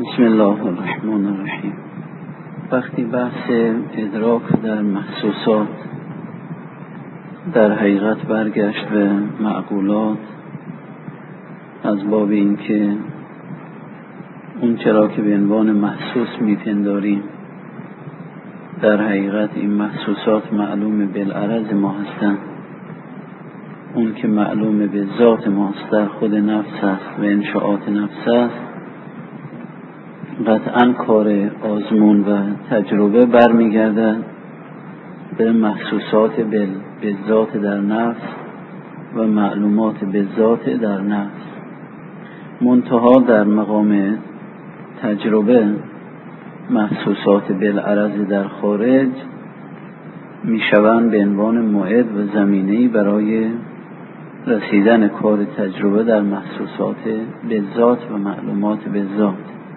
بسم الله الرحمن الرحیم. وقتی بحث ادراک در محسوسات در حقیقت برگشت به معقولات، از باب این که اون چرا که به عنوان محسوس میپنداریم در حقیقت این محسوسات معلوم بالعرض ما هستند، اون که معلوم به ذات ماست در خود نفس است و انشاءات نفس است، قطعا کار آزمون و تجربه برمیگردد به محسوسات به ذات در نفس و معلومات به ذات در نفس. منتها در مقام تجربه محسوسات بالعرض در خارج میشوند به عنوان موعد و زمینه‌ای برای رسیدن کار تجربه در محسوسات به ذات و معلومات به ذات.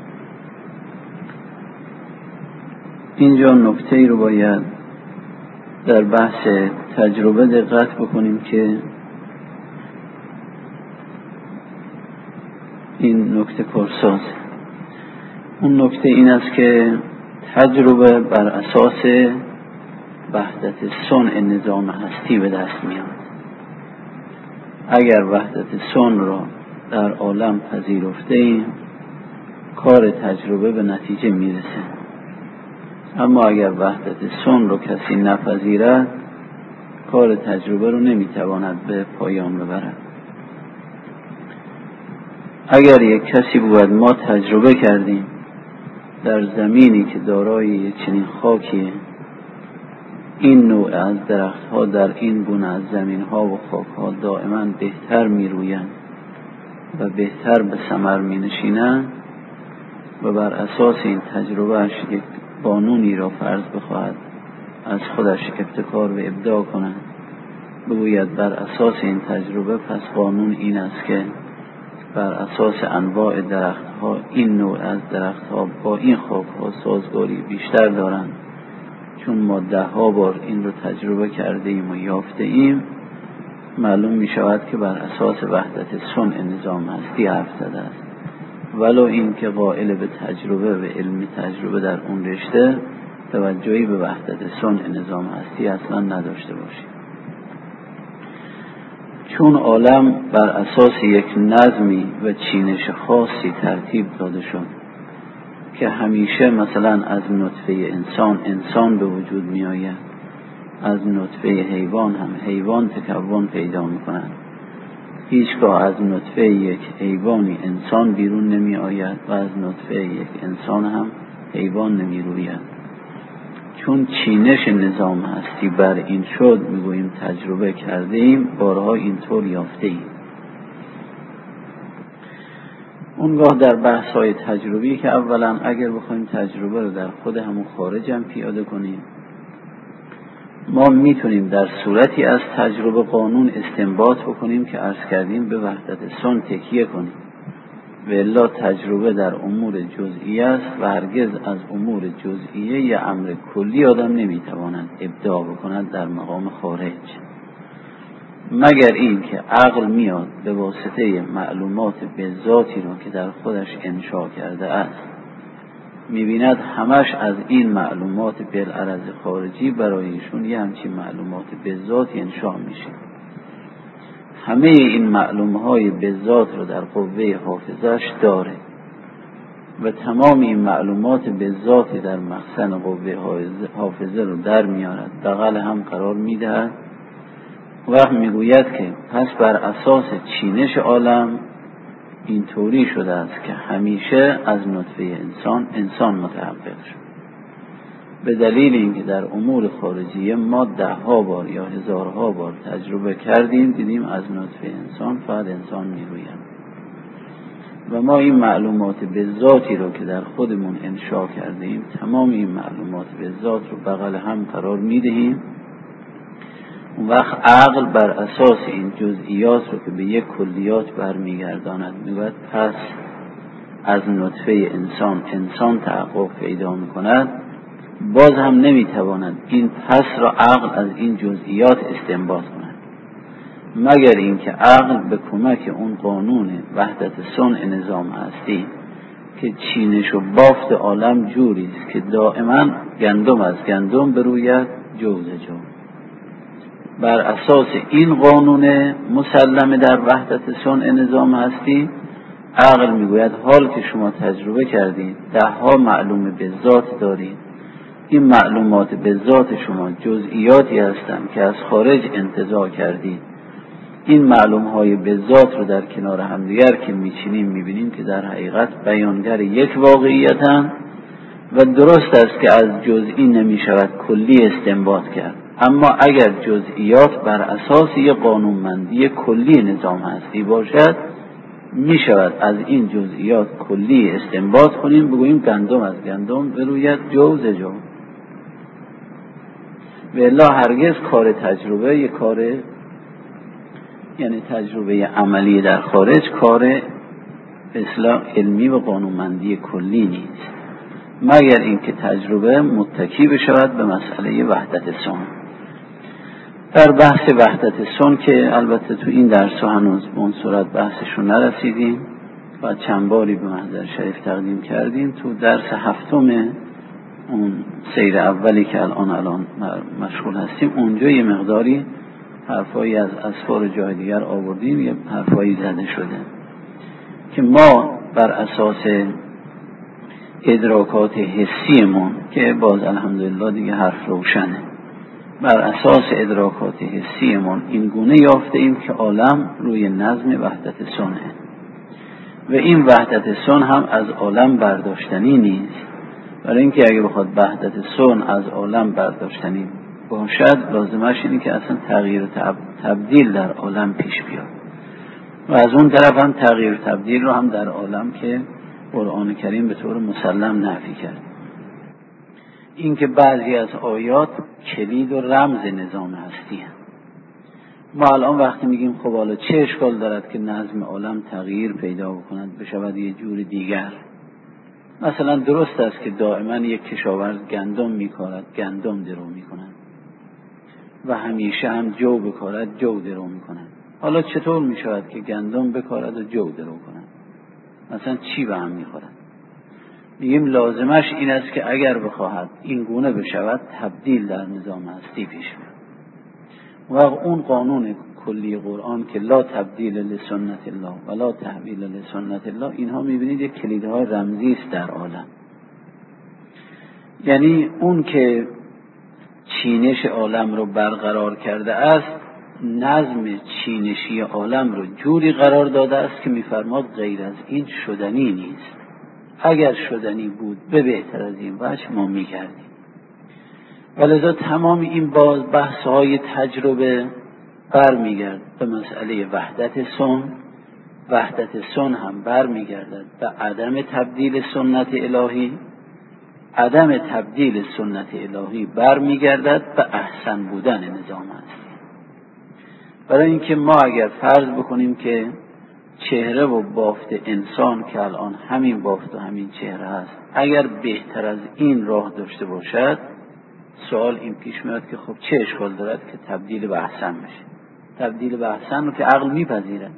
اینجا نکته ای رو باید در بحث تجربه دقت بکنیم که این نکته کارساز. اون نکته این است که تجربه بر اساس وحدت صنع نظام هستی به دست میاد. اگر وحدت صنع را در عالم پذیرفته ایم، کار تجربه به نتیجه میرسه. اما اگر وحدت صنع رو کسی نپذیرد، کار تجربه رو نمیتواند به پایان ببرد. اگر یک کسی بود ما تجربه کردیم در زمینی که دارای چنین خاکیه، این نوع از درختها در این گونه از زمینها و خاکها دائما بهتر میرویند و بهتر به ثمر مینشینند و بر اساس این تجربهش یک قانونی را فرض بخواهد از خودش ابتکار و ابداع کند، بگوید بر اساس این تجربه پس قانون این است که بر اساس انواع درختها این نوع از درختها با این خاکها سازگاری بیشتر دارند، چون ما 10 بار این رو تجربه کرده ایم و یافته ایم. معلوم می شود که بر اساس وحدت صنع نظام هستی حرف زده است، ولو این که قائل به تجربه و علم تجربه در اون رشته توجهی به وحدت صنع نظام هستی اصلا نداشته باشیم. چون عالم بر اساس یک نظمی و چینش خاصی ترتیب داده شد که همیشه مثلا از نطفه انسان به وجود می آید، از نطفه حیوان هم حیوان تکون پیدا می کند، هیچگاه از نطفه یک حیوانی انسان بیرون نمی آید و از نطفه یک انسان هم حیوان نمی روید. چون چینش نظام هستی بر این شد، میگوییم تجربه کرده ایم، بارها اینطور یافته ایم. اونگاه در بحث های تجربی که اولا اگر بخوایم تجربه رو در خود همون خارج هم پیاده کنیم، ما میتونیم در صورتی از تجربه قانون استنباط بکنیم که عرض کردیم به وحدت صنع تکیه کنیم، و الا تجربه در امور جزئی است و هرگز از امور جزئیه یا امر کلی آدم نمیتواند ابداع بکند در مقام خارج، مگر این که عقل میاد به واسطه معلومات به ذاتی رو که در خودش انشاء کرده است، میبیند همش از این معلومات بالعرض خارجی برایشون یه همچین معلومات به ذاتی انشاء میشه. همه این معلومهای به ذات رو در قوه حافظش داره و تمام این معلومات به ذاتی در مخزن قوه حافظه رو در میارد، بغل هم قرار میدهد و میگوید که پس بر اساس چینش عالم این طوری شده است که همیشه از نطفه انسان متحقق شد. به دلیل اینکه در امور خارجیه ما 10 بار یا 1000 بار تجربه کردیم، دیدیم از نطفه انسان فقط انسان میروید و ما این معلومات به ذاتی رو که در خودمون انشاء کردیم، تمام این معلومات به ذات رو بغل هم قرار میدهیم. اون وقت عقل بر اساس این جزئیات رو که به یک کلیات برمیگرداند میگوید پس از نطفه انسان تحقق پیدا میکند. باز هم نمیتواند این پس را عقل از این جزئیات استنباط کند، مگر اینکه عقل به کمک اون قانون وحدت صنع نظام هستی که چینش و بافت عالم جوری است که دائما گندم از گندم بروید جو ز جو. بر اساس این قانون مسلمه در وحدت صنع نظام هستی، عقل میگوید حال که شما تجربه کردید 10 معلومه به ذات دارید، این معلومات به ذات شما جزئیاتی هستند که از خارج انتزاع کردید، این معلومهای به ذات رو در کنار همدیگر که میچینیم میبینیم که در حقیقت بیانگر یک واقعیتن و درست است که از جزئی نمیشود کلی استنباط کرد، اما اگر جزئیات بر اساس یک قانونمندی کلی نظام هستی باشد میشود از این جزئیات کلی استنباط کنیم، بگوییم گندم از گندم بروید جو ز جو. و الا هرگز کار تجربه یک کار، یعنی تجربه عملی در خارج کار اصلاح علمی و قانونمندی کلی نیست، مگر اینکه تجربه متکی بشود به مسئله وحدت صنع. در بحث وحدت صنع که البته تو این درس هنوز به اون صورت بحثشون نرسیدیم و چند باری به محضر شریف تقدیم کردیم، تو درس 7 اون سیر اولی که الان مشغول هستیم اونجا یه مقداری حرفایی از اسفار جای دیگر آوردیم، یه حرفایی زده شده که ما بر اساس ادراکات حسیمون که باز الحمدلله دیگه حرف روشنه، بر اساس ادراکات حسیمون این گونه یافته ایم که عالم روی نظم وحدت صنعه و این وحدت صنع هم از عالم برداشتنی نیست، برای اینکه اگه بخواد وحدت صنع از عالم برداشتنی باشد لازمش اینه که اصلا تغییر و تبدیل در عالم پیش بیاد و از اون طرف هم تغییر و تبدیل رو هم در عالم که قرآن کریم به طور مسلم نفی کرد. این که بعضی از آیات کلید و رمز نظام هستی هم. ما الان وقتی میگیم خب حالا چه اشکال دارد که نظم عالم تغییر پیدا بکند بشود یه جور دیگر، مثلا درست است که دائما یک کشاورز گندم میکارد گندم درو میکند و همیشه هم جو بکارد جو درو میکند، حالا چطور میشود که گندم بکارد و جو درو کند؟ مثلا چی به هم میخورد؟ میگیم لازمش این است که اگر بخواهد این گونه بشود تبدیل در نظام هستی پیش بیاد و اون قانون کلی قرآن که لا تبدیل لسنت الله ولا تحویل لسنت الله، اینها میبینید یک کلیدهای رمزی است در عالم، یعنی اون که چینش عالم رو برقرار کرده است نظم چینشی عالم رو جوری قرار داده است که میفرماد غیر از این شدنی نیست، اگر شدنی بود به بهتر از این وجه ما میکردیم. ولذا تمام این باز بحث‌های تجربه برمیگرد به مسئله وحدت صنع. وحدت صنع هم برمیگردد به عدم تبدیل سنت الهی، عدم تبدیل سنت الهی برمیگردد به احسن بودن نظام هستی. برای اینکه ما اگر فرض بکنیم که چهره و بافت انسان که الان همین بافت و همین چهره هست اگر بهتر از این راه داشته باشد، سوال این پیش میاد که خب چه اشکال دارد که تبدیل به احسن بشه؟ تبدیل به احسن رو که عقل میپذیره،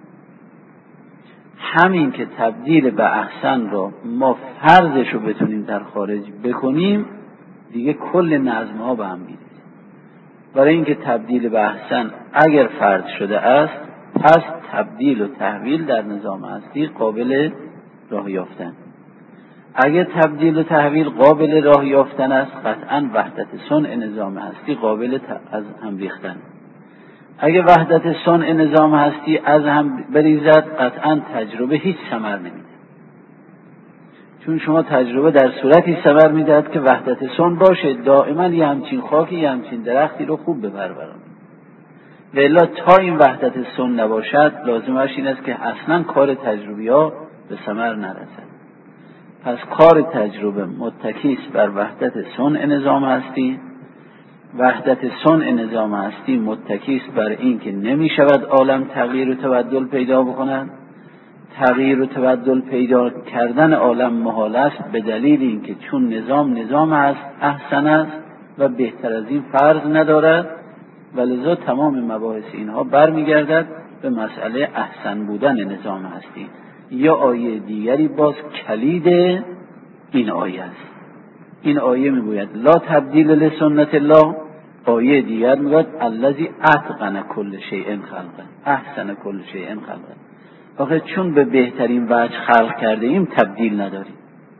همین که تبدیل به احسن رو ما فرضش رو بتونیم در خارج بکنیم دیگه کل نظم ها به هم میریزه. برای اینکه تبدیل به احسن اگر فرض شده است پس تبدیل و تحویل در نظام هستی قابل راه یافتن. اگر تبدیل و تحویل قابل راه یافتن است قطعا وحدت صنع نظام هستی قابل از هم ریختن. اگر وحدت صنع نظام هستی از هم بریزد قطعا تجربه هیچ ثمر نمیده، چون شما تجربه در صورتی ثمر میدهد که وحدت صنع باشه، دائما یه همچین خاکی یه همچین درختی رو خوب بپرورن. و الا تا این وحدت صنع نباشد لازمش این است که اصلا کار تجربی ها به ثمر نرسد. پس کار تجربه متکی است بر وحدت صنع نظام هستی. وحدت صنع نظام هستی متکی است بر این که نمی شود عالم تغییر و تبدل پیدا بکند. تغییر و تبدل پیدا کردن عالم محال است به دلیل اینکه چون نظام است احسن است و بهتر از این فرض ندارد، ولذا تمام مباحث اینها برمیگردد به مسئله احسن بودن نظام هستی. یا آیه دیگری باز کلید این آیه است. این آیه میگوید لا تبدیل لسنت الله، آیه دیگر میگوید الذی اتقن کل شیء خلقه احسن کل شیء خلقه. آخه چون به بهترین وجه خلق کرده ایم تبدیل نداریم،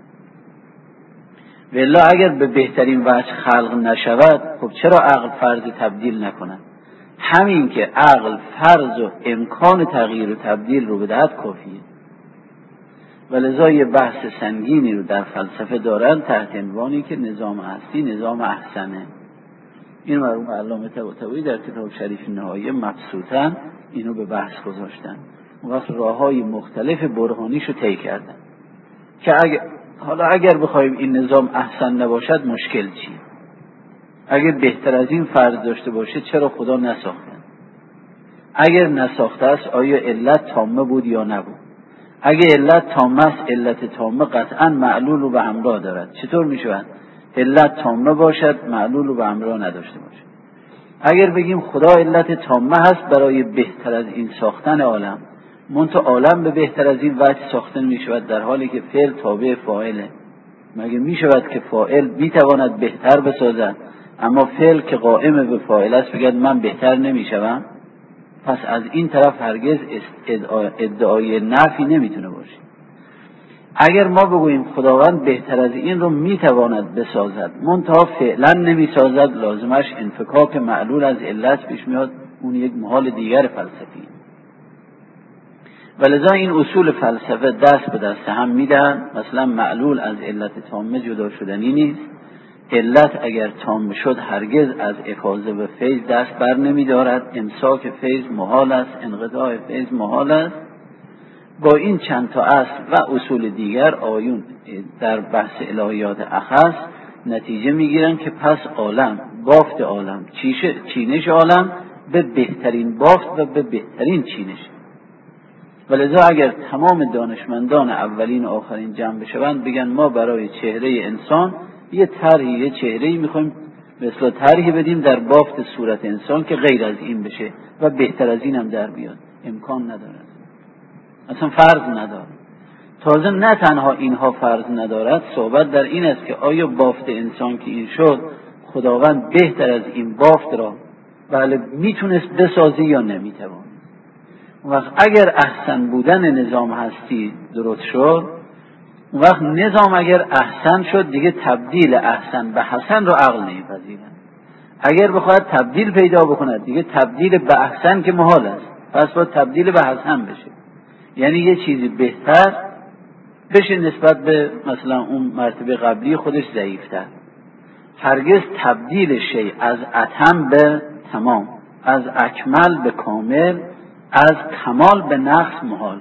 والا اگر به بهترین وجه خلق نشود خب چرا عقل فرض تبدیل نکند؟ همین که عقل فرض و امکان تغییر و تبدیل رو بدهد کافیه. ولذا یه بحث سنگینی رو در فلسفه دارن تحت عنوانی که نظام هستی نظام احسنه. این مرحوم علامه طباطبایی در کتاب شریف نهایی مبسوطاً اینو به بحث گذاشتن. اون وقت راههای مختلف برهانیشو طی کردن که اگر بخوایم این نظام احسن نباشد مشکل چی؟ اگر بهتر از این فرض داشته باشه چرا خدا نساخته؟ اگر نساخته است آیا علت تامه بود یا نبود؟ اگر علت تامه است، علت تامه قطعا معلول رو به همراه دارد. چطور می شود علت تامه باشد معلول رو به همراه نداشته باشد؟ اگر بگیم خدا علت تامه هست برای بهتر از این ساختن عالم، منتها عالم به بهتر از این وجه ساخته می شود در حالی که فعل تابع فاعله. مگه می شود که فاعل می تواند بهتر بسازد اما فعل که قائم به فاعل است بگید من بهتر نمی شوم؟ پس از این طرف هرگز ادعای نفی نمیتونه باشه. اگر ما بگوییم خداوند بهتر از این رو میتواند بسازد منتها فعلا نمیسازد، لازمش انفکاک معلول از علت پیش میاد، اون یک محال دیگر فلسفی. ولذا این اصول فلسفه دست به دست هم میدن. مثلا معلول از علت تامه جدا شدنی نیست. علت اگر تام شد هرگز از افاضه و فیض دست بر نمیدارد. امساک فیض محال است، انقطاع فیض محال است. با این چند تا اصل و اصول دیگر آیون در بحث الهیات اخص نتیجه میگیرن که پس عالم، بافت عالم، چینش عالم به بهترین بافت و به بهترین چینش. ولذا اگر تمام دانشمندان اولین و آخرین جمع بشوند بگن ما برای چهره انسان یه چهره‌ای میخوایم مثلا طرحی بدیم در بافت صورت انسان که غیر از این بشه و بهتر از این هم در بیاد، امکان ندارد، اصلا فرض ندارد. تازه نه تنها اینها فرض ندارد، صحبت در این است که آیا بافت انسان که این شد خداوند بهتر از این بافت را بله میتونست بسازی یا نمیتوان؟ وقت اگر احسن بودن نظام هستی درست شد، اون وقت نظام اگر احسن شد دیگه تبدیل احسن به حسن رو عقل نمیپذیرد. اگر بخواهد تبدیل پیدا بکند دیگه تبدیل به احسن که محال است، پس باید تبدیل به حسن بشه، یعنی یه چیزی بهتر بشه نسبت به مثلا اون مرتبه قبلی خودش ضعیفتر. هرگز تبدیل شیء از اتم به تمام، از اکمل به کامل، از کمال به نقص محال.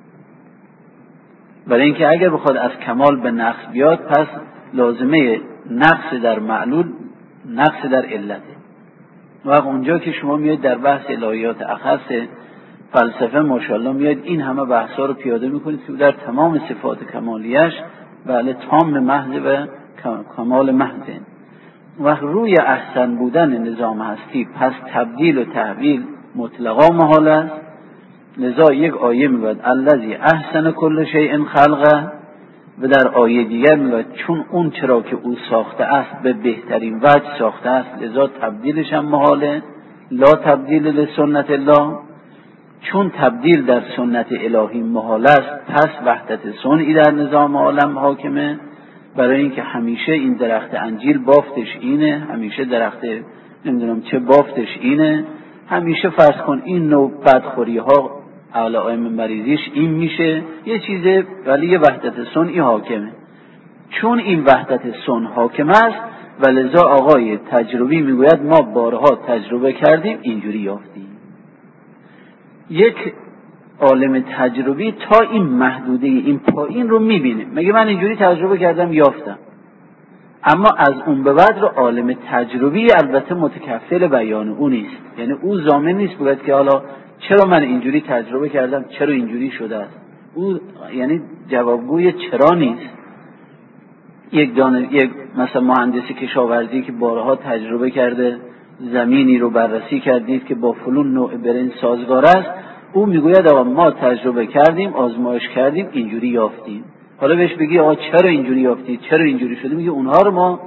برای اینکه اگر بخواد از کمال به نقص بیاد پس لازمه نقص در معلول نقص در علته. و اونجا که شما میاد در بحث الهیات اخص فلسفه ماشاءالله میاد این همه بحثا رو پیاده میکنید که در تمام صفات کمالیش بله تام محض و کمال محض. و روی احسن بودن نظام هستی پس تبدیل و تحویل مطلقا محال است. لذا یک آیه میگوید الذی احسن کل شیء خلقه و در آیه دیگر میگوید چون اون چرا که او ساخته است به بهترین وجه ساخته است لذا تبدیلش هم محاله. لا تبدیل لسنت الله، چون تبدیل در سنت الهی محال است پس وحدت صنعی در نظام عالم حاکمه. برای اینکه همیشه این درخت انجیل بافتش اینه، همیشه درخت نمیدونم چه بافتش اینه، همیشه فرض کن این نوع بدخوری ها علائم مریضیش این میشه، یه چیزه ولی یه وحدت صنعی حاکمه. چون این وحدت صنع حاکم است و لذا آقای تجربی میگوید ما بارها تجربه کردیم اینجوری یافتیم. یک عالم تجربی تا این محدوده این پایین رو میبینه، میگه من اینجوری تجربه کردم یافتم. اما از اون به بعد رو عالم تجربی البته متکفل بیان او نیست، یعنی او ضامن نیست بگه که حالا چرا من اینجوری تجربه کردم چرا اینجوری شده است. او یعنی جوابگوی چرا نیست. یک مثلا مهندسی کشاورزی که بارها تجربه کرده زمینی رو بررسی کردید که با فلان نوع برنج سازگار است، او میگوید آقا ما تجربه کردیم، آزمایش کردیم، اینجوری یافتیم. حالا بهش بگی آقا چرا اینجوری یافتید، چرا اینجوری شده، میگه اونها رو ما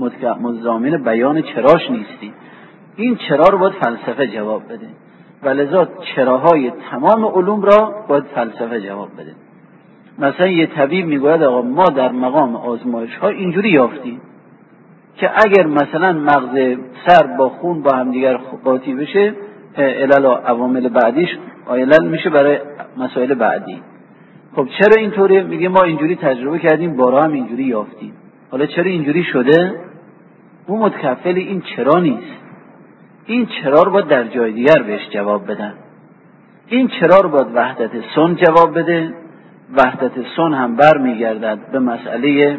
مضامن بیان چراش نیستیم. این چرا رو باید فلسفه جواب بده، ولذا چراهای تمام علوم را باید فلسفه جواب بده. مثلا یه طبیب میگوید آقا ما در مقام آزمایش ها اینجوری یافتیم که اگر مثلا مغز سر با خون با هم دیگر قاطی بشه، علل و عوامل بعدیش علل میشه برای مسائل بعدی. خب چرا اینطوره؟ میگه ما اینجوری تجربه کردیم، بارها هم اینجوری یافتیم. حالا چرا اینجوری شده؟ اون متکفل این چرا نیست. این چرا رو باید در جای دیگر بهش جواب بدن. این چرا رو باید وحدت سن جواب بده. وحدت سن هم بر میگردد به مسئله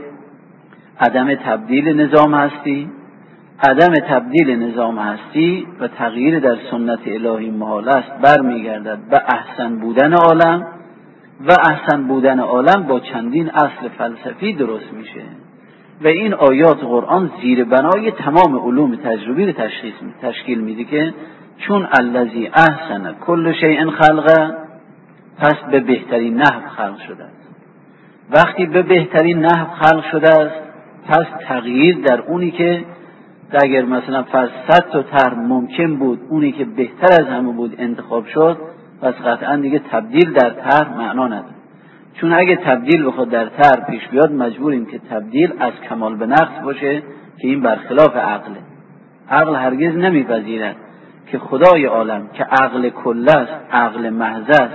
عدم تبدیل نظام هستی. عدم تبدیل نظام هستی و تغییر در سنت الهی محال است، بر میگردد به احسن بودن عالم و احسن بودن عالم با چندین اصل فلسفی درست میشه و این آیات قرآن زیر بنای تمام علوم تجربی رو تشکیل میده که چون الذی احسن کل شیء خلقه، پس به بهترین نحو خلق شده است. وقتی به بهترین نحو خلق شده است، پس تغییر در اونی که اگر مثلا فرض 100 تا طرح ممکن بود اونی که بهتر از همه بود انتخاب شد، پس قطعا دیگه تبدیل در طرح معنا نداره. چون اگه تبدیل بخواد در طرح پیش بیاد مجبوریم که تبدیل از کمال به نقص باشه که این برخلاف عقله. عقل هرگز نمیپذیرد که خدای عالم که عقل کل است، عقل محض است،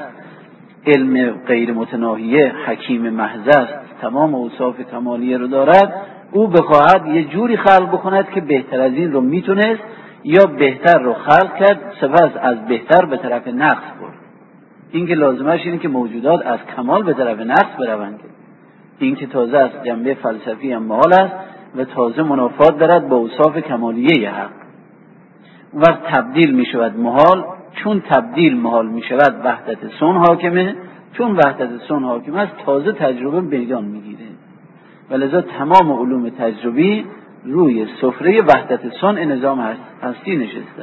علم غیر متناهیه، حکیم محض است، تمام اوصاف کمالیه رو دارد، او بخواهد یه جوری خلق بکند که بهتر از این رو میتونست یا بهتر رو خلق کرد، سپس از بهتر به طرف نقص برد. این که لازمش اینه که موجودات از کمال به طرف نقص بروند. این که تازه از جنبه فلسفی هم محال است و تازه منافات دارد با اوصاف کمالیه حق. و تبدیل می شود محال. چون تبدیل محال می شود وحدت سن حاکمه. چون وحدت سن حاکم است تازه تجربه میدان میگیره. ولذا تمام علوم تجربی روی سفره وحدت سن نظام هستی نشسته.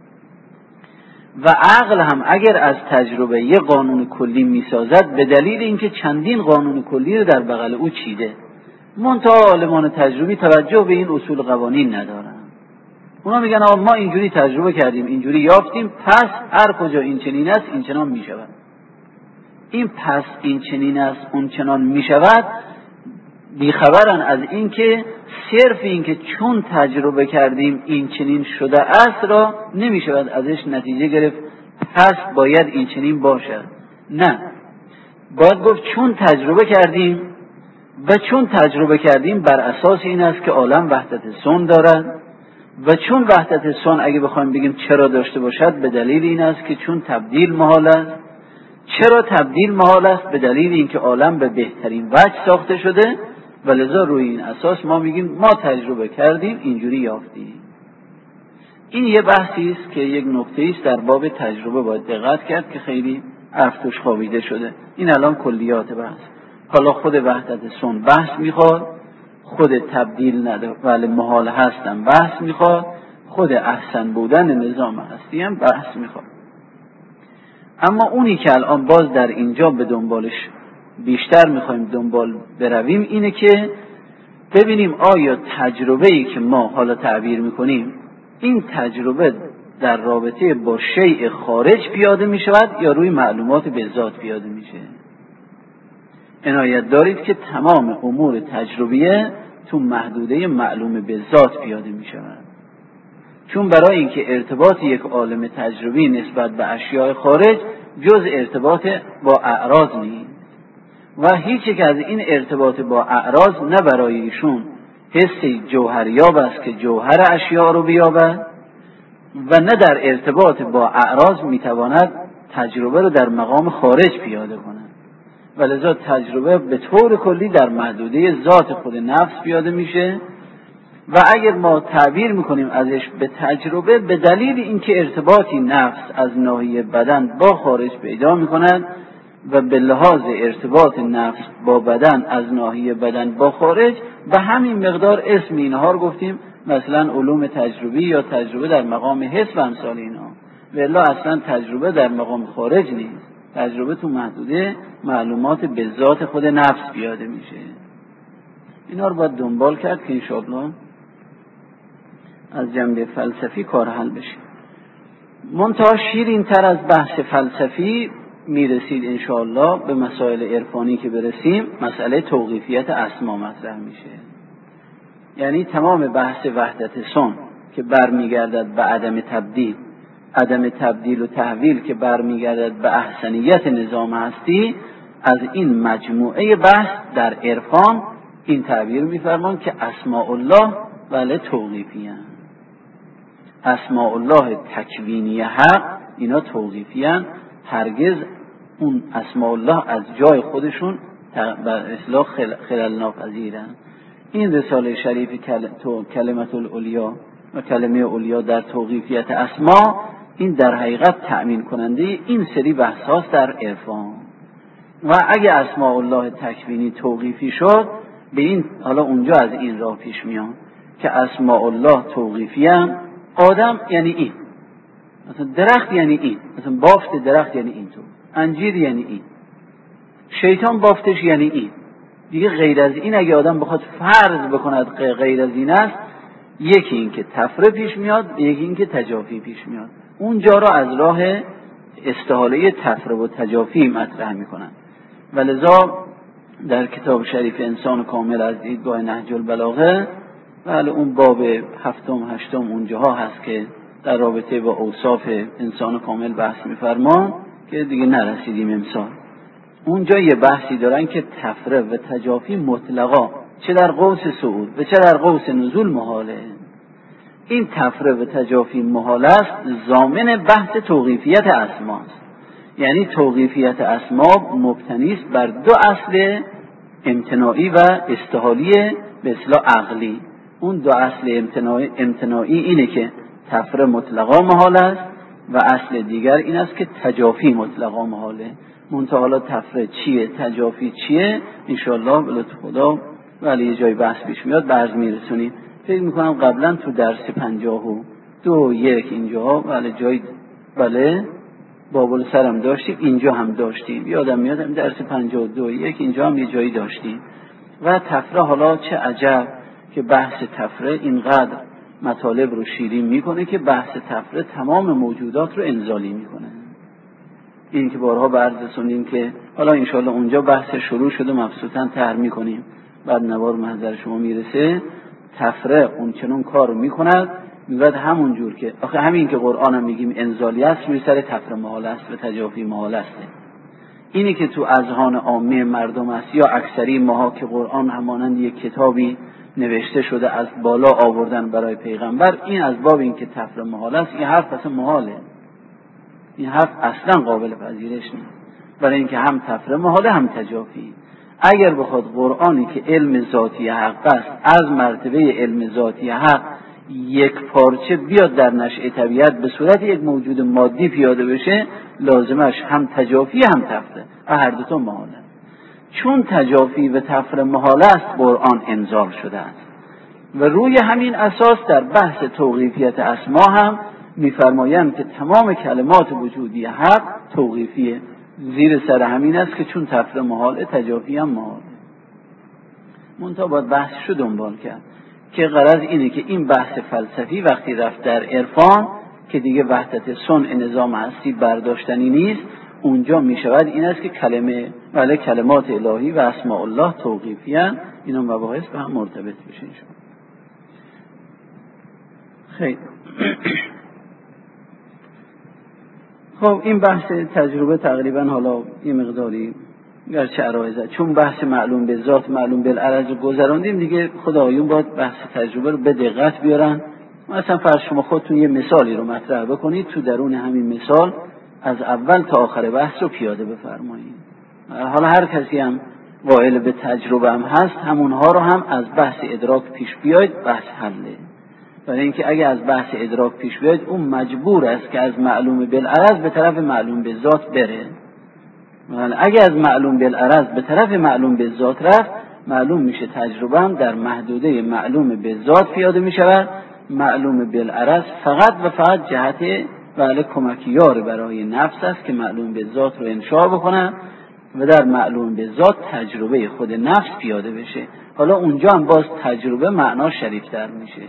و عقل هم اگر از تجربه یک قانون کلی میسازد به دلیل اینکه چندین قانون کلی رو در بغل او چیده. منتها عالمان تجربی توجه به این اصول قوانین ندارن. اونا میگن آقا ما اینجوری تجربه کردیم، اینجوری یافتیم، پس هر کجا این چنین است این چنان میشود. این پس این چنین است اون چنان میشود بیخبرن از این که صرف این که چون تجربه کردیم این چنین شده است را نمیشود ازش نتیجه گرفت پس باید این چنین باشد. نه، باید گفت چون تجربه کردیم و چون تجربه کردیم بر اساس این است که عالم وحدت سن دارد و چون وحدت سن اگه بخوایم بگیم چرا داشته باشد به دلیل این است که چون تبدیل محال است. چرا تبدیل محال است؟ به دلیل اینکه عالم به بهترین وجه ساخته شده و لذا روی این اساس ما میگیم ما تجربه کردیم اینجوری یافتیم. این یه بحثی است که یک نکته است در باب تجربه باید دقت کرد که خیلی حرف توش خوابیده شده. این الان کلیات بحث. حالا خود وحدت سن بحث میخواد، خود تبدیل ولی محال هستن بحث میخواد، خود احسن بودن نظام هستی هم بحث میخواد. اما اونی که الان باز در اینجا به دنبالش بیشتر میخوایم دنبال برویم اینه که ببینیم آیا تجربه‌ای که ما حالا تعبیر میکنیم این تجربه در رابطه با شیء خارج پیاده میشود یا روی معلومات به ذات پیاده میشه. عنایت دارید که تمام امور تجربیه تو محدوده معلوم به ذات پیاده میشود. چون برای اینکه ارتباط یک عالم تجربی نسبت به اشیاء خارج جز ارتباط با اعراض نیست و هیچ یک از این ارتباط با اعراض نه برای ایشون حسی جوهریاب است که جوهر اشیاء رو بیابد و نه در ارتباط با اعراض میتواند تجربه رو در مقام خارج پیاده کند. ولذا تجربه به طور کلی در محدوده ذات خود نفس پیاده میشه و اگر ما تعبیر میکنیم ازش به تجربه به دلیل اینکه ارتباطی نفس از ناحیه بدن با خارج پیدا میکند و به لحاظ ارتباط نفس با بدن از ناحیه بدن با خارج به همین مقدار اسم اینها رو گفتیم، مثلا علوم تجربی یا تجربه در مقام حس و امثال اینها. ولی اصلا تجربه در مقام خارج نیست. تجربه تو محدوده معلومات به ذات خود نفس پیاده میشه. اینا رو باید دنبال کرد که انشاءالله از جنبه فلسفی کار حل بشه. منتها شیرین تر از بحث فلسفی میرسید انشاءالله به مسائل عرفانی که برسیم، مسئله توقیفیت اسما مطرح میشه. یعنی تمام بحث وحدت صنع که برمیگردد به عدم تبدیل و تحویل که برمیگردد به احسنیت نظام هستی، از این مجموعه بحث در عرفان این تعبیر میفرمان که اسماء الله ولی توقیفی هستند. اسماء الله تکوینی حق اینا توقیفی هستند، هرگز اون اسماء الله از جای خودشون بر اصلاح خلل ناپذیرند. این رساله شریف کلمت العلیا و کلمه علیا در توقیفیت اسما، این در حقیقت تأمین کننده این سری بحث هاست در عرفان. و اگه اسماء الله تکوینی توقیفی شد، به این حالا اونجا از این راه پیش میان که اسماء الله توقیفی هم، آدم یعنی این، مثلا درخت یعنی این، مثلا بافت درخت یعنی این، تو انجیر یعنی این، شیطان بافتش یعنی این. دیگه غیر از این اگه آدم بخواد فرض بکند غیر از این است، یکی این که تفره پیش میاد، یکی این که تجافی پیش میاد. اونجا را از راه استحاله تفره و تجافی مطرح میکنن. ولذا در کتاب شریف انسان کامل از دیدگاه نهج البلاغه، ولی اون باب 7 و 8 اونجاها هست که در رابطه با اوصاف انسان کامل بحث میفرمان که دیگه نرسیدیم امسال. اونجا یه بحثی دارن که تفره و تجافی مطلقا چه در قوس صعود و چه در قوس نزول محاله. این تفره و تجافی محال است، ضامن بحث توقیفیت اسما است. یعنی توقیفیت اسما مبتنی است بر 2 اصل امتناعی و استحالی به اصطلاح عقلی. اون 2 اصل امتناعی اینه که تفره مطلقا محال است و اصل دیگر این است که تجافی مطلقا محاله. منتها حالا تفره چیه، تجافی چیه، انشاءالله به لطف خدا ولی یه جای بحث پیش میاد بعض میرسونیم. فکر میکنم قبلا تو درس 52:1 اینجا ولی جای بله بابل سرم داشتیم، اینجا هم داشتیم، یادم میاد درس 52:1 اینجا هم یه جایی داشتیم. و تفره حالا چه عجب که بحث تفره اینقدر مطالب رو شیرین میکنه که بحث تفره تمام موجودات رو انزالی میکنه. این که بارها به عرض رسوندیم که حالا انشاءالله اونجا بحث شروع شده، مبسوطاً طرح میکنیم، بعد نوار محضر شما میرسه. تفره اون چنون کار میکند، میگوید همون جور که آخه همین که قرآن هم میگیم انزالی است، می سر تفره محال است و تجافی محال است. اینی که تو اذهان عامه مردم است یا اکثری ماها که قرآن همانند یک کتابی نوشته شده از بالا آوردن برای پیغمبر، این از باب این که تفره محال است، این حرف اصلا محاله. این حرف اصلا قابل پذیرش نیست، برای اینکه هم تفره محاله هم تجافی. اگر بخواد قرآنی که علم ذاتی حق است از مرتبه علم ذاتی حق یک پارچه بیاد در نشأه طبیعت به صورت یک موجود مادی پیاده بشه، لازمش هم تجافی هم تفره و هر دوتا محاله. چون تجافی و تفره محاله است، قرآن انزال شده است و روی همین اساس در بحث توقیفیت اسما هم میفرمایند که تمام کلمات وجودی حق توقیفیه. زیر سر همین است که چون تفره محاله، تجافی هم محاله. منتها باید بحثشو دنبال کرد که غرض اینه که این بحث فلسفی وقتی رفت در عرفان که دیگه وحدت صنع نظام هستی برداشتنی نیست، اونجا میشود این است که کلمات الهی و اسماء الله توقیفی هستند. اینا مباحث به هم مرتبط بشه انشاءالله. خیلی خب این بحث تجربه تقریبا حالا این مقداری گرچه عرایزه، چون بحث معلوم به ذات معلوم بالعرض رو گذراندیم، دیگه خدایون باید بحث تجربه رو به دقت بیارن. مثلا فرض شما خودتون یه مثالی رو مطرح بکنید، تو درون همین مثال از اول تا آخر بحث رو پیاده بفرمایید. حالا هر کسی هم واعل به تجربه هم هست، همونها رو هم از بحث ادراک پیش بیاید، بحث حله. برای اینکه اگه از بحث ادراک پیش بیاید، اون مجبور است که از معلوم بالعرض به طرف معلوم به ذات بره. اگه از معلوم بالعرض به طرف معلوم به ذات رفت، معلوم میشه تجربه هم در محدوده معلوم به ذات پیاده میشود. معلوم بالعرض فقط و فقط جهت بله کمکیار برای نفس است که معلوم به ذات رو انشاء بکنه و در معلوم به ذات تجربه خود نفس پیاده بشه. حالا اونجا هم باز تجربه معنا شریفتر میشه.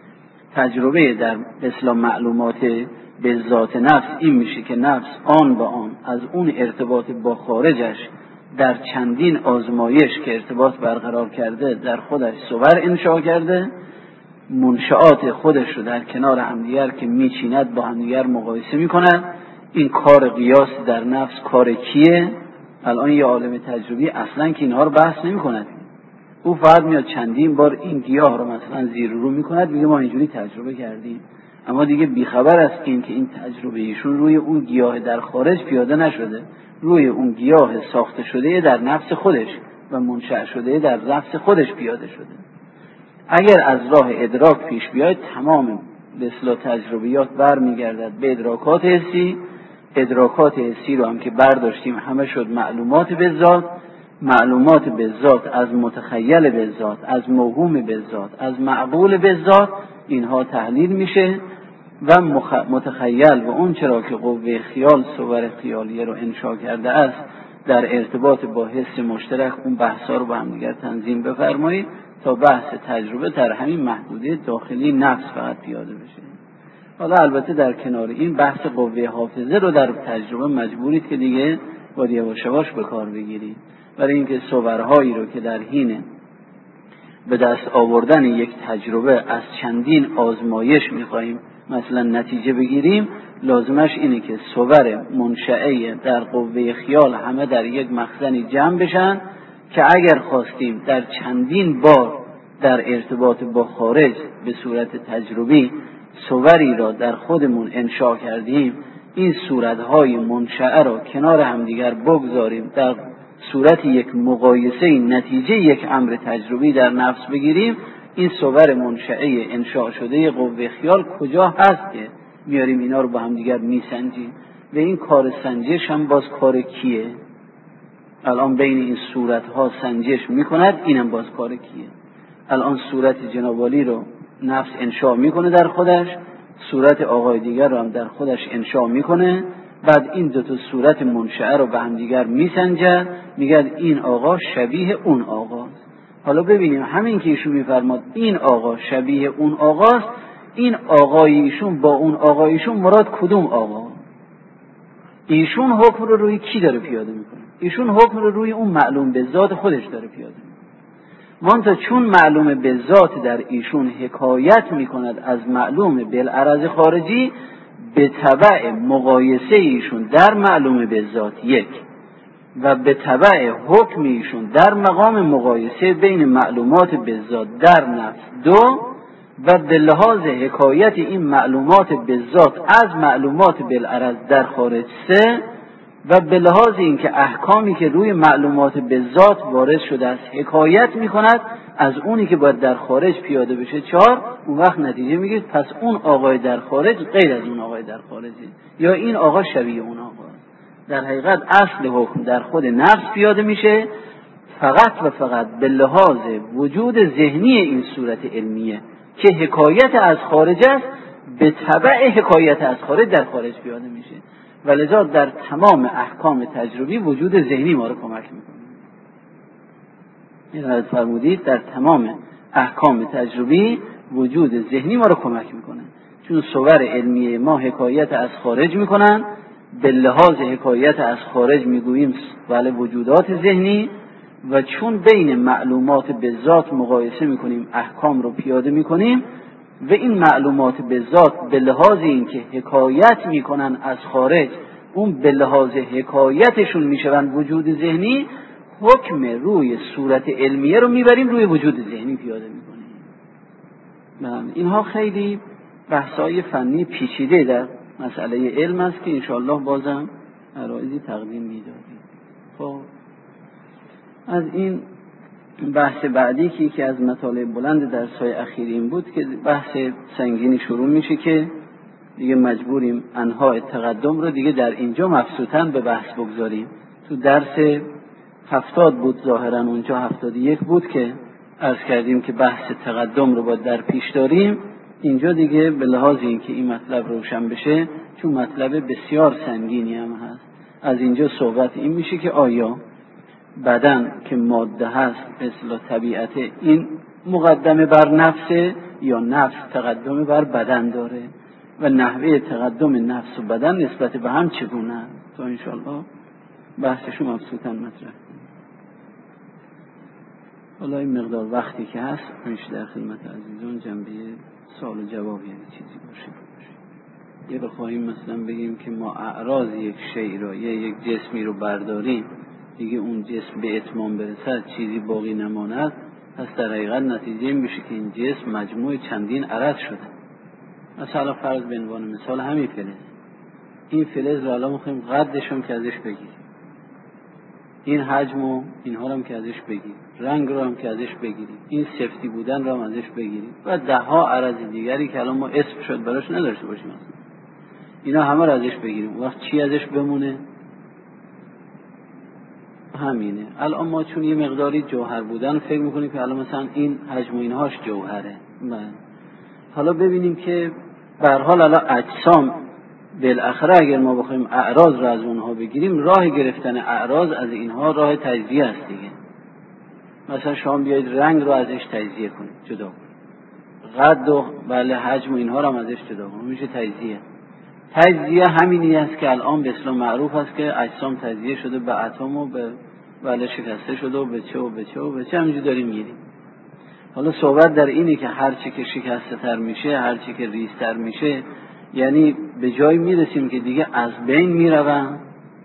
تجربه در اسلام معلومات به ذات نفس این میشه که نفس آن با آن از اون ارتباط با خارجش در چندین آزمایش که ارتباط برقرار کرده در خودش صور انشاء کرده، منشآت خودش رو در کنار همدیگر که میچیند با همدیگر مقایسه میکنند. این کار قیاس در نفس کار کیه؟ الان یه عالم تجربی اصلا که اینها رو بحث نمیکند، او فقط میاد چندین بار این گیاه رو مثلا زیر رو میکند، میگه ما اینجوری تجربه کردیم، اما دیگه بیخبر است این که این تجربه ایشون روی اون گیاه در خارج پیاده نشده، روی اون گیاه ساخته شده در نفس خودش و منشأ شده در نفس خودش پیاده شده. اگر از راه ادراک پیش بیاید تمام به اصطلاح تجربیات برمیگردد به ادراکات حسی. ادراکات حسی رو هم که برداشتیم همه شد معلومات به ذات. معلومات به ذات از متخیل به ذات، از موهوم به ذات، از معقول به ذات، اینها تحلیل میشه و متخیل و اون چرا که قوه خیال صور خیالیه رو انشاء کرده است در ارتباط با حس مشترک، اون بحثا رو با هم دیگر تنظیم بفرمایید تا بحث تجربه در همین محدوده داخلی نفس فقط پیاده بشه. حالا البته در کنار این بحث قوه حافظه رو در تجربه مجبورید که دیگه باید یواش یواش به کار بگیرید، برای اینکه صورهایی رو که در حین به دست آوردن یک تجربه از چندین آزمایش میخواییم مثلا نتیجه بگیریم، لازمش اینه که صور منشأه در قوه خیال همه در یک مخزنی جمع بشن که اگر خواستیم در چندین بار در ارتباط با خارج به صورت تجربی صوری را در خودمون انشاء کردیم، این صورتهای منشأه را کنار همدیگر بگذاریم، در صورت یک مقایسه نتیجه یک امر تجربی در نفس بگیریم، این صور منشأه انشاء شده قوه خیال کجا هست که میاریم اینا رو با همدیگر میسنجیم و این کار سنجش هم باز کار کیه؟ الان بین این صورتها سنجش میکند، اینم باز کار کیه؟ الان صورت جناب عالی رو نفس انشاء میکنه در خودش، صورت آقای دیگر رو هم در خودش انشاء میکنه، بعد این دو تا صورت منشأه رو به هم دیگر میسنجه، میگه این آقا شبیه اون آقاست. حالا ببینیم همین که ایشون میفرماد این آقا شبیه اون آقاست، این آقای ایشون با اون آقای ایشون مراد کدوم آقا؟ ایشون حکم رو روی کی داره پیاده میکنه؟ ایشون حکم رو روی اون معلوم به ذات خودش داره پیاده میکنه. منتها چون معلوم به ذات در ایشون حکایت میکند از معلوم بالعرض خارجی، به تبع مقایسه ایشون در معلوم به ذات یک و به تبع حکم ایشون در مقام مقایسه بین معلومات به ذات در نفس دو و به لحاظ حکایت این معلومات به ذات از معلومات بالعرض در خارج سه و به لحاظ اینکه احکامی که روی معلومات به ذات وارد شده است حکایت میکند از اونی که باید در خارج پیاده بشه چهار، اون وقت نتیجه میگید پس اون آقای در خارج غیر از اون آقای در خارجه یا این آقا شبیه اون آقا. در حقیقت اصل حکم در خود نفس پیاده میشه فقط و فقط به لحاظ وجود ذهنی این صورت علمیه که حکایت از خارج است، به تبع حکایت از خارج در خارج پیاده میشه و لذا در تمام احکام تجربی وجود ذهنی ما رو کمک میکنه. این فرمودید در تمام احکام تجربی وجود ذهنی ما رو کمک میکنه، چون صور علمیه ما حکایت از خارج میکنن، به لحاظ حکایت از خارج میگوییم بله وجودات ذهنی، و چون بین معلومات به ذات مقایسه میکنیم احکام رو پیاده میکنیم و این معلومات به ذات به لحاظ اینکه حکایت میکنن از خارج، اون به لحاظ حکایتشون میشوند وجود ذهنی، حکم روی صورت علمیه رو میبریم روی وجود ذهنی پیاده میکنیم. اینها خیلی بحثای فنی پیچیده در مسئله علم است که انشاءالله بازم عرایضی تقدیم میدادیم. خب از این بحث بعدی که از مطالب بلند درس‌های اخیر این بود که بحث سنگینی شروع میشه که دیگه مجبوریم انواع تقدم رو دیگه در اینجا مبسوطاً به بحث بگذاریم. تو درس 70 بود ظاهراً، اونجا 71 بود که عرض کردیم که بحث تقدم رو باید در پیش داریم. اینجا دیگه به لحاظ اینکه این مطلب روشن بشه، چون مطلب بسیار سنگینی هم هست، از اینجا صحبت این میشه که آیا بدن که ماده هست به اصطلاح طبیعت این مقدمه بر نفسه یا نفس تقدم بر بدن داره و نحوه تقدم نفس و بدن نسبت به هم چگونه؟ تا انشاءالله بحثشو مبسوطاً مطرح کنیم. حالا این مقدار وقتی که هست میشه در خدمت عزیزان جنبه سوال و جواب یعنی چیزی باشه. یه بخواهیم مثلا بگیم که ما اعراض یک شیء را یا یک جسمی رو برداریم دیگه اون جسم به اتمام برسد چیزی باقی نماند، پس در حقیقت نتیجه این میشه که این جسم مجموع چندین عرض شده. مثلا فرض به عنوان مثال همین فلز، این فلز رو الان میخوایم قدش هم که ازش بگیریم، این حجم و اینها رو هم که ازش بگیریم، رنگ رو هم که ازش بگیریم، این سفتی بودن رو هم ازش بگیریم و ده ها عرض دیگری که الان ما اسم شد براش نداشته باشیم اصلا، اینا همه رو ازش بگیریم، وقت چی ازش بمونه؟ همینه. الان ما چون یه مقداری جوهر بودن فکر میکنیم که الان مثلا این حجم و اینهاش جوهره. حالا ببینیم که به هر حال الان اجسام بالاخره اگر ما بخوایم اعراض رو از اونها بگیریم، راه گرفتن اعراض از اینها راه تجزیه است دیگه. مثلا شما بیایید رنگ رو ازش تجزیه کنید، جدا کنید، قد و بله حجم و اینها رو هم ازش جدا کنید، میشه تجزیه. تجزیه همینی است که الان به اصطلاح معروف است که اجسام تجزیه شده به اتم و به بله شکسته شده و به چه و به چه و به چه، همینجوری داریم میریم. حالا صحبت در اینه که هر چی که شکسته تر میشه، هر چی که ریزتر میشه، یعنی به جای میرسیم که دیگه از بین میرون.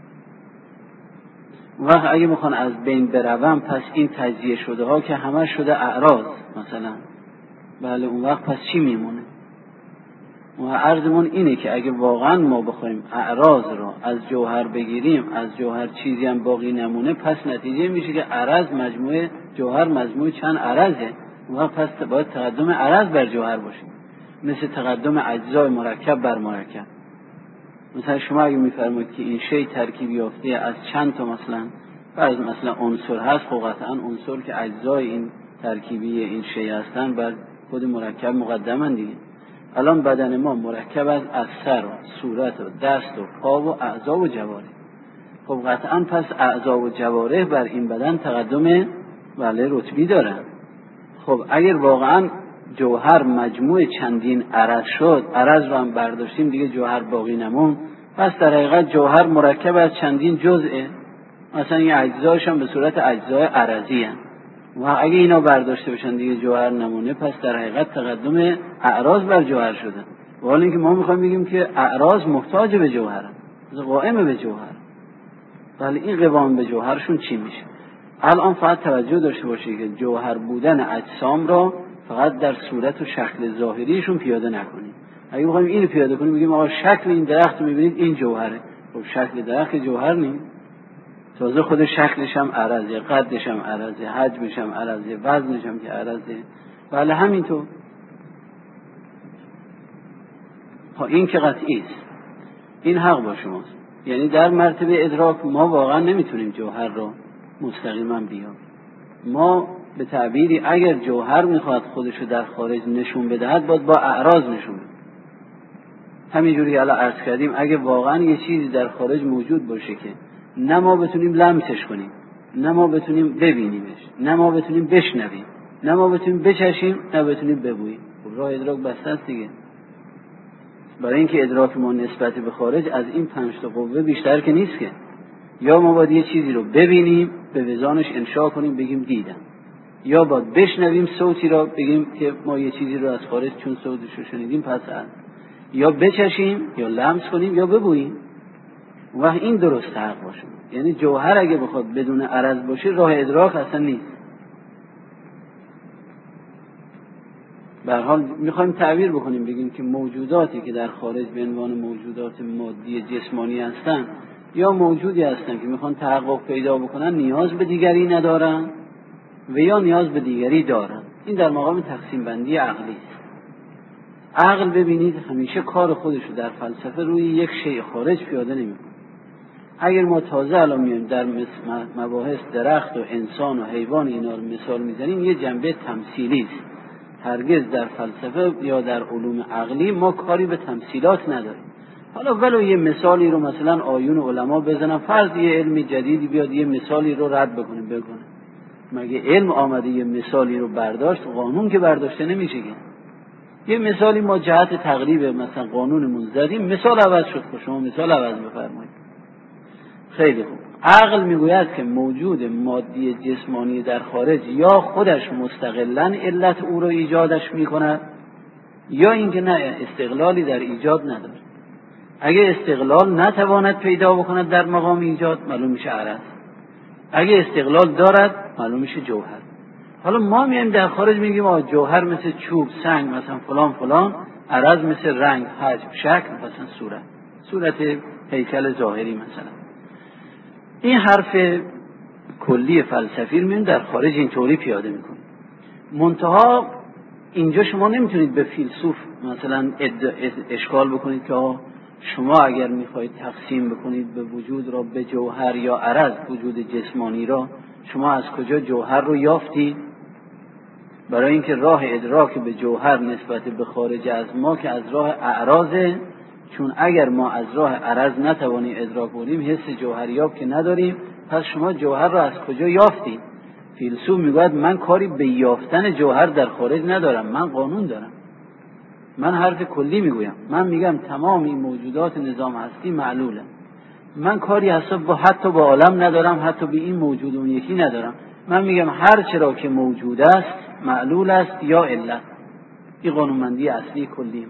وقت اگه میخوان از بین برون، پس این تجزیه شده ها که همه شده اعراض مثلا، بله اون وقت پس چی میمونه؟ و عرضمون اینه که اگه واقعا ما بخوایم اعراض رو از جوهر بگیریم، از جوهر چیزی هم باقی نمونه، پس نتیجه میشه که عرض مجموعه جوهر مجموعه چند عرضه، و پس باید تقدم عرض بر جوهر باشه، مثل تقدم اجزای مرکب بر مرکب. مثلا شما اگه میفرمایید که این شی ترکیب یافته از چند تا مثلا عنصر هست، خب قطعا عنصر که اجزای این ترکیبی این شی هستن بر خود مرکب مقدمن دیگه. الان بدن ما مرکب از سر و صورت و دست و پا و اعضا و جوارح، خب قطعا پس اعضا و جوارح بر این بدن تقدم بله رتبی دارن. خب اگر واقعا جوهر مجموع چندین عرض شد، عرض رو هم برداشتیم دیگه جوهر باقی نمون، پس در حقیقت جوهر مرکب از چندین جزئه، مثلا این اجزایش هم به صورت اجزای عرضی هست و اگه اینا برداشته بشن دیگه جوهر نمونه، پس در حقیقت تقدم اعراض بر جوهر شده. ولی اینکه ما میخوایم بگیم که اعراض محتاج به جوهر، قائم به جوهر، ولی این قوام به جوهرشون چی میشه؟ الان فقط توجه داشته باشید که جوهر بودن اجسام را فقط در صورت و شکل ظاهریشون پیاده نکنیم. اگه بخوایم اینو پیاده کنیم بگیم آقا شکل این درخت رو میبینید این جوهره، خب شکل درخت جوهر نیست، تازه خود شکلش هم عرضه، قدش هم عرضه، حجمش هم عرضه، وزنش هم که عرضه، بله همینطور. این که قطعی است، این حق با شماست. یعنی در مرتبه ادراک ما واقعا نمیتونیم جوهر رو مستقیما بیان. ما به تعبیری اگر جوهر میخواد خودشو در خارج نشون بدهد، باید با اعراض نشون بده. همینجوری الان عرض کردیم اگه واقعا یه چیزی در خارج موجود باشه که نه ما بتونیم لمسش کنیم، نه ما بتونیم ببینیمش، نه ما بتونیم بشنویم، نه ما بتونیم بچشیم، نه بتونیم ببوییم، خب راه ادراک بسته است دیگه. برای اینکه ادراک ما نسبت به خارج از این 5 تا قوه بیشتر که نیست که، یا ما باید یه چیزی رو ببینیم به وزانش انشا کنیم بگیم دیدم، یا باید بشنویم صوتی رو بگیم که ما یه چیزی رو از خارج چون صوتش رو شنیدیم پس یا بچشیم یا لمس کنیم یا ببوییم. و این درست حق باشه. یعنی جوهر اگه بخواد بدون عرض باشه راه ادراک اصلا نیست. به هر حال میخوایم تعبیر بکنیم بگیم که موجوداتی که در خارج به عنوان موجودات مادی جسمانی هستن یا موجودی هستن که میخوان تحقق پیدا بکنن، نیاز به دیگری ندارن و یا نیاز به دیگری دارن. این در مقام تقسیم بندی عقلی است. عقل ببینید همیشه کار خودش رو در فلسفه روی یک شیء خارج پیاده نمیکنه. اگر ما تازه الان میایم در مباحث درخت و انسان و حیوان اینا رو مثال میزنیم، یه جنبه تمثیلی است، هرگز در فلسفه یا در علوم عقلی ما کاری به تمثیلات نداریم. حالا ولو یه مثالی رو مثلا آیون علما بزنن، فرض یه علم جدیدی بیاد یه مثالی رو رد بکنه، مگه علم آمده یه مثالی رو برداشت؟ قانون که برداشته نمیشه که. یه مثالی ما جهت تقریب مثلا قانونمون زدیم، مثال عوض شد، شما مثال عوض بفرمایید. خیلی خوب. عقل میگوید که موجود مادی جسمانی در خارج یا خودش مستقلاً علت او رو ایجادش میکند یا اینکه نه، استقلالی در ایجاد نداره. اگه استقلال نتواند پیدا بکند در مقام ایجاد، معلوم میشه عرض. اگه استقلال دارد، معلوم میشه جوهر. حالا ما میایم در خارج میگیم جوهر مثل چوب، سنگ، مثلا فلان فلان، عرض مثل رنگ، حجم، شکل، مثلا صورت هیکل ظاهری مثلا. این حرف کلی فلسفی رو میایم در خارج اینطوری پیاده میکنیم. منتها اینجا شما نمیتونید به فیلسوف مثلا اشکال بکنید که شما اگر میخواهید تقسیم بکنید به وجود را به جوهر یا عرض، وجود جسمانی را، شما از کجا جوهر رو یافتی؟ برای اینکه راه ادراک به جوهر نسبت به خارج از ما که از راه اعراضه، چون اگر ما از راه عرض نتوانیم ادراک کنیم، حس جوهریاب که نداریم، پس شما جوهر را از کجا یافتی؟ فیلسوف میگوید من کاری به یافتن جوهر در خارج ندارم، من قانون دارم. من حرف کلی میگویم، من میگم تمام این موجودات نظام هستی معلوله. من کاری حتی با عالم ندارم، حتی به این موجود اون یکی ندارم. من میگم هر چرا که موجود است معلول است یا علت. این قانونمندی اصلی کلی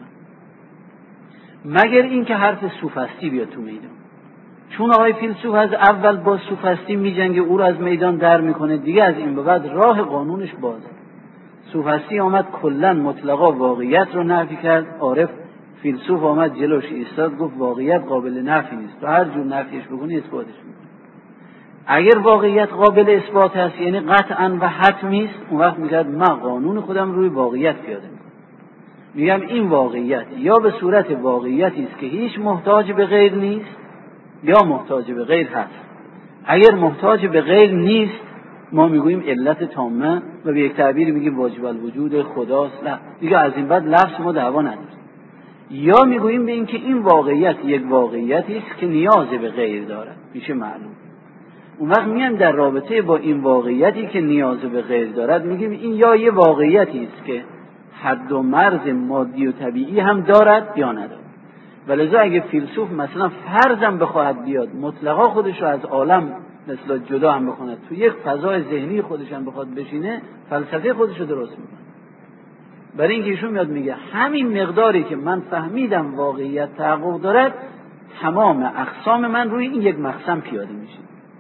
من. مگر این که حرف سوفستی بیاد تو میدان. چون آقای فیلسوف از اول با سوفستی میجنگه، او رو از میدان در میکنه، دیگه از این به بعد راه قانونش بازه. سوفستی آمد کلا مطلقا واقعیت رو نفی کرد، عارف فیلسوف آمد جلوش ایستاد گفت واقعیت قابل نفی نیست، تو هر جور نفیش بکنی اثباتش میکنی. اگر واقعیت قابل اثبات است یعنی قطعا و حتمی است، اون وقت میگه من قانون خودم روی واقعیت پیاده میکنم. میگم این واقعیت یا به صورت واقعیتی است که هیچ محتاج به غیر نیست یا محتاج به غیر هست. اگر محتاج به غیر نیست ما میگوییم علت تامه و به یک تعبیر میگیم واجب الوجود خداست. نه دیگه از این بعد لفظ ما دعوا نداریم. یا میگوییم به این که این واقعیت یک واقعیتی است که نیاز به غیر داره، میشه معلوم. اون وقت میایم در رابطه با این واقعیتی که نیاز به غیر دارد میگیم این یا یه واقعیتی است که حد و مرز مادی و طبیعی هم دارد یا ندارد. ولذا اگه فیلسوف مثلا فرضاً بخواهد بیاد مطلقا خودش رو از عالم مثلا جدا هم بکنه، تو یک فضای ذهنی خودش هم بخواد بشینه، فلسفه خودش رو درست میکنه. برای اینکه ایشون میاد میگه همین مقداری که من فهمیدم واقعیت تحقق دارد، تمام اقسام من روی این یک مقسم پیاده میشه.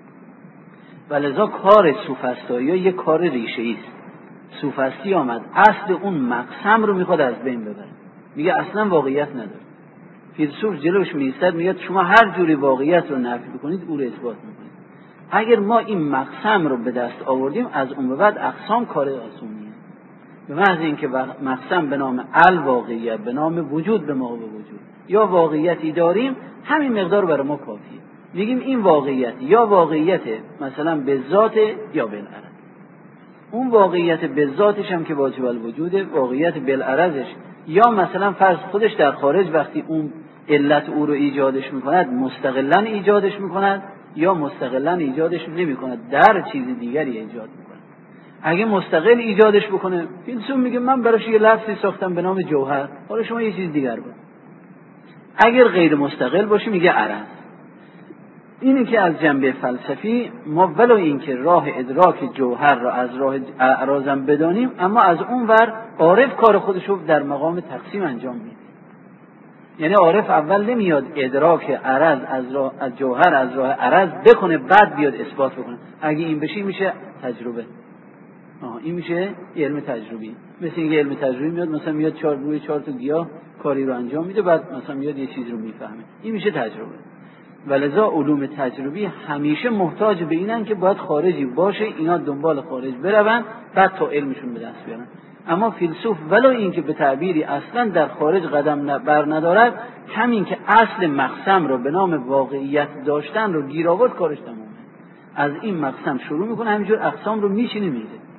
ولذا کار سوفسطایی یک کار ریشه‌ای است. سوفسطی آمد اصل اون مقسم رو میخواد از بین ببره، میگه اصلا واقعیت نداره. فیلسوف جلوش میایستد میگه شما هر جوری واقعیت رو نفی بکنید او رو اثبات میکنید. اگر ما این مقسم رو به دست آوردیم از اون به بعد اقسام کار آسونیه. به محض اینکه مقسم به نام الواقعیت، به نام وجود به ما به وجود یا واقعیتی داریم، همین مقدار برای ما کافیه. میگیم این واقعیت یا واقعیت مثلا به ذات یا بالعرض. اون واقعیت به ذاتش هم که واجب الوجود، واقعیت بالعرضش یا مثلا فرض خودش در خارج وقتی اون علت او رو ایجادش میکند مستقلاً ایجادش میکند یا مستقلاً ایجادش نمیکند، در چیز دیگری ایجاد میکند. اگه مستقل ایجادش بکنه، فیلسوف میگه من براش یه لفظی ساختم به نام جوهر، حالا شما یه چیز دیگر بگید. اگر غیر مستقل باشه میگه عرض. اینی که از جنبه فلسفی ما ولو این که راه ادراک جوهر را از راه اعراضم بدانیم، اما از اون ور عارف کار خودش رو در مقام تقسیم انجام میده. یعنی عارف اول نمیاد ادراک عرض از جوهر از راه عرض بکنه بعد بیاد اثبات بکنه. اگه این بشه میشه تجربه. این میشه علم تجربی. مثل اینکه علم تجربی میاد مثلا میاد روی 4 تا گیاه کاری رو انجام میده، بعد مثلا میاد یه چیز رو میفهمه. این میشه تجربه. ولذا علوم تجربی همیشه محتاج به اینن که باید خارجی باشه، اینا دنبال خارج برون بعد تا علمشون به دست بیارن. اما فیلسوف ولو این که به تعبیری اصلا در خارج قدم بر ندارد، همین که اصل مقسم رو به نام واقعیت داشتن رو گیر آورد کارش تمومه. از این مقسم شروع میکنه همینجور اقسام رو میشینه میده.